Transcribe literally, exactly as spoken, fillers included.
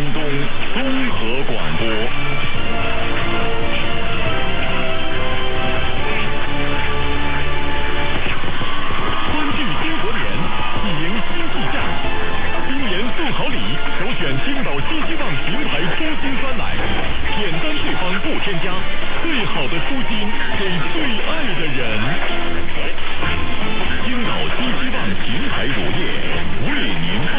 东综合广播。欢聚新合联，喜迎新气象。新年送好礼，首选青岛新希望品牌初心酸奶，简单配方不添加，最好的初心给最爱的人。青岛新希望品牌乳业。